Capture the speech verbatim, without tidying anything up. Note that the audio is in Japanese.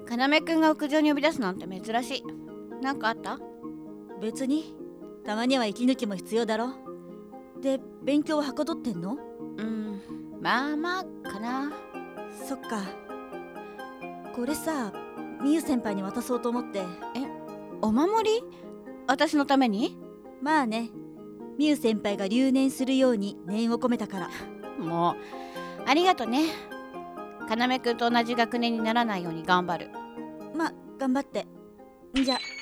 かなめくんが屋上に呼び出すなんて珍しい。なんかあった？ 別に。たまには息抜きも必要だろ。で、勉強ははかどってんの？ うん、まあまあかな。 そっか。これさ、みゆ先輩に渡そうと思って。 え、お守り？私のために？ まあね。みゆ先輩が留年するように念を込めたから。 もうありがとね。かなめくんと同じ学年にならないように頑張る。 まあ頑張って。んじゃ。